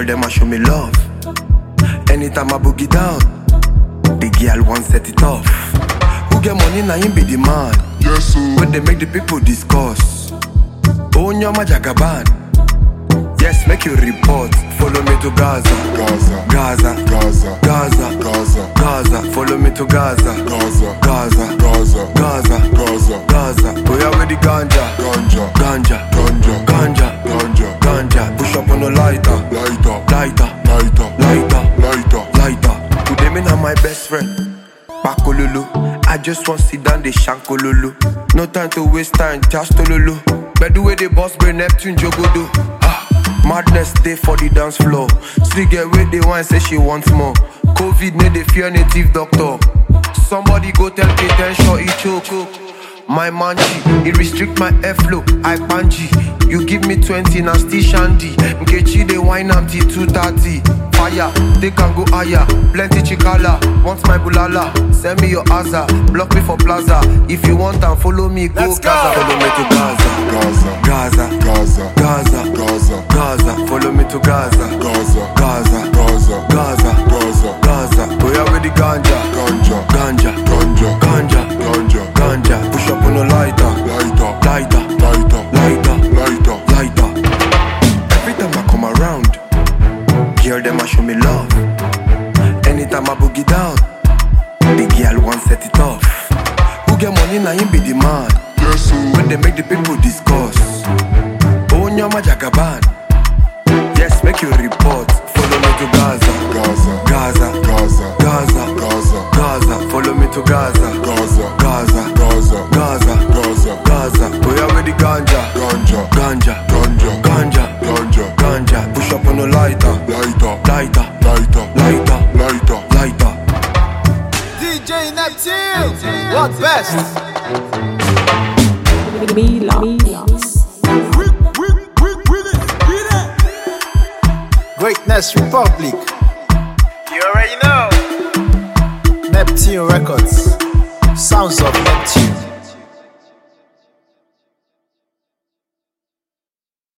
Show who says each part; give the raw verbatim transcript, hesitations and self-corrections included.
Speaker 1: Girl, them a show me love. Anytime I boogie down, the girl won't set it off. Who get money now him be the man.
Speaker 2: Yes, sir.
Speaker 1: When they make the people discuss. Oh, nyama jagaban. Yes, make you report. Follow me to Gaza.
Speaker 2: Gaza,
Speaker 1: Gaza,
Speaker 2: Gaza,
Speaker 1: Gaza,
Speaker 2: Gaza,
Speaker 1: Gaza. Follow me to Gaza.
Speaker 2: Gaza,
Speaker 1: Gaza,
Speaker 2: Gaza,
Speaker 1: Gaza,
Speaker 2: Gaza,
Speaker 1: Gaza. Go out with the ganja.
Speaker 2: Ganja,
Speaker 1: Ganja,
Speaker 2: Ganja,
Speaker 1: Ganja,
Speaker 2: Ganja,
Speaker 1: Ganja. Push up on the lighter.
Speaker 2: Lighter,
Speaker 1: Lighter,
Speaker 2: Lighter,
Speaker 1: lighter,
Speaker 2: Lighter,
Speaker 1: lighter. Today me na my best friend. Pakololo. I just want sit down the shankololo. No time to waste time, just tololo. But the way the boss bring Neptune Jogodo. Ah, madness day for the dance floor. See get where they want say she wants more. COVID need the fear native doctor. Somebody go tell Kate sure he choke. My manchi, it restrict my airflow. I panji. You give me twenty now still shandy. Nkechi they wine am till two thirty. Fire, they can go higher. Plenty chikala, want my bulala. Send me your Aza, block me for plaza. If you want and follow me, go
Speaker 3: Let's
Speaker 1: Gaza.
Speaker 3: go.
Speaker 1: Follow me to Gaza.
Speaker 2: Gaza,
Speaker 1: Gaza,
Speaker 2: Gaza,
Speaker 1: Gaza,
Speaker 2: Gaza,
Speaker 1: Gaza. Follow me to Gaza.
Speaker 2: Gaza,
Speaker 1: Gaza,
Speaker 2: Gaza,
Speaker 1: Gaza,
Speaker 2: Gaza,
Speaker 1: Gaza. Go out with the ganja.
Speaker 2: Ganja,
Speaker 1: Ganja,
Speaker 2: Ganja,
Speaker 1: Ganja,
Speaker 2: Ganja,
Speaker 1: Ganja. Push up on the lighter.
Speaker 2: Lighter,
Speaker 1: Lighter,
Speaker 2: Lighter,
Speaker 1: lighter,
Speaker 2: Lighter,
Speaker 1: lighter. Every time I come around, girl them a show me love. Anytime I boogie down, the girl won't set it off. Who get money now him be the man.
Speaker 2: yes, sir.
Speaker 1: When they make the people discuss. Oh nyama jagaban. Yes, make you report. Follow me to Gaza.
Speaker 2: Gaza,
Speaker 1: Gaza,
Speaker 2: Gaza,
Speaker 1: Gaza,
Speaker 2: Gaza,
Speaker 1: Gaza. Follow me to Gaza.
Speaker 2: Gaza,
Speaker 1: Gaza,
Speaker 2: Gaza,
Speaker 1: Gaza,
Speaker 2: Gaza,
Speaker 1: Gaza. Go out with the ganja.
Speaker 2: Ganja,
Speaker 1: Ganja,
Speaker 2: Ganja,
Speaker 1: Ganja,
Speaker 2: Ganja,
Speaker 1: Ganja. Push up on the lighter.
Speaker 2: Lighter,
Speaker 1: Lighter,
Speaker 2: Lighter,
Speaker 1: lighter,
Speaker 2: Lighter,
Speaker 1: lighter.
Speaker 3: D J Neptune, what best?
Speaker 4: Mila.
Speaker 3: Greatness Republic,
Speaker 5: You already know.
Speaker 3: Neptune Records, Sounds of Neptune.